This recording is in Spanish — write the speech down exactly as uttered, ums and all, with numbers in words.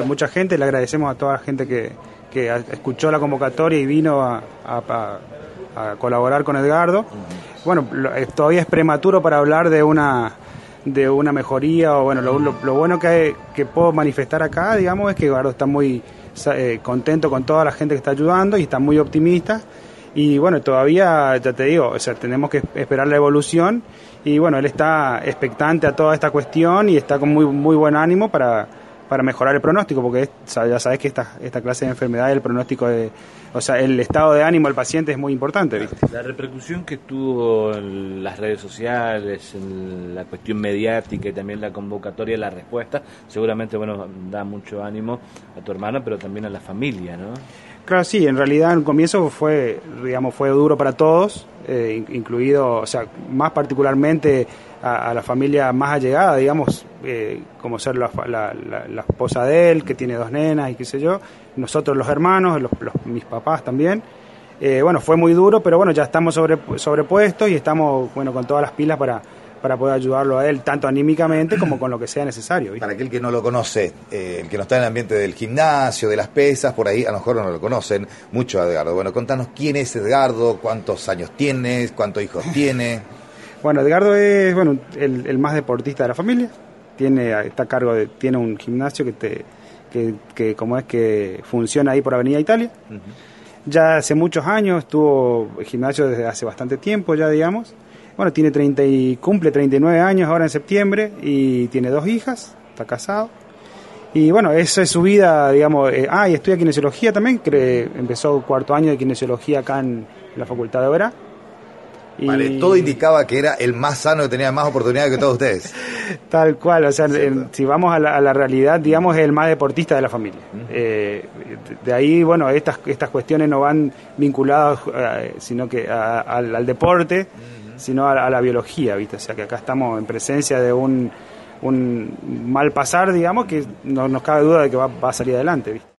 mucha gente. Le agradecemos a toda la gente que, que escuchó la convocatoria y vino a, a, a, a colaborar con Edgardo. Uh-huh. Bueno, lo, todavía es prematuro para hablar de una de una mejoría, o bueno, lo, lo, lo bueno que, que puedo manifestar acá, digamos, es que Edgardo está muy eh, contento con toda la gente que está ayudando y está muy optimista. Y bueno, todavía, ya te digo, o sea, tenemos que esperar la evolución y bueno, él está expectante a toda esta cuestión y está con muy muy buen ánimo para, para mejorar el pronóstico, porque es, ya sabes que esta, esta clase de enfermedad, el pronóstico, de, o sea, el estado de ánimo del paciente es muy importante, ¿viste? La repercusión que tuvo en las redes sociales, en la cuestión mediática y también la convocatoria, la respuesta, seguramente, bueno, da mucho ánimo a tu hermano, pero también a la familia, ¿no? Claro, sí, en realidad en un comienzo fue, digamos, fue duro para todos, eh, incluido, o sea, más particularmente a, a la familia más allegada, digamos, eh, como ser la, la, la, la esposa de él, que tiene dos nenas y qué sé yo, nosotros los hermanos, los, los, mis papás también. Eh, bueno, fue muy duro, pero bueno, ya estamos sobre, sobrepuestos y estamos, bueno, con todas las pilas para... para poder ayudarlo a él, tanto anímicamente como con lo que sea necesario, ¿viste? Para aquel que no lo conoce, eh, el que no está en el ambiente del gimnasio, de las pesas, por ahí a lo mejor no lo conocen mucho a Edgardo. Bueno, contanos quién es Edgardo, cuántos años tienes, cuántos hijos tiene. Bueno, Edgardo es bueno el, el más deportista de la familia, tiene está a cargo de, tiene un gimnasio que te que, que como es que funciona ahí por Avenida Italia. Uh-huh. Ya hace muchos años, estuvo el gimnasio desde hace bastante tiempo ya, digamos. Bueno, tiene treinta y cumple treinta y nueve años ahora en septiembre y tiene dos hijas, está casado. Y bueno, esa es su vida, digamos. Eh, ah, y estudia kinesiología también, que empezó cuarto año de kinesiología acá en la Facultad de Oberá. Y... Vale, todo indicaba que era el más sano, que tenía más oportunidades que todos ustedes. Tal cual, o sea, en, si vamos a la, a la realidad, digamos, es el más deportista de la familia. Uh-huh. Eh, de, de ahí, bueno, estas estas cuestiones no van vinculadas, eh, sino que a, a, al, al deporte, uh-huh, sino a, a la biología, ¿viste? O sea, que acá estamos en presencia de un, un mal pasar, digamos, que no nos cabe duda de que va, va a salir adelante, ¿viste?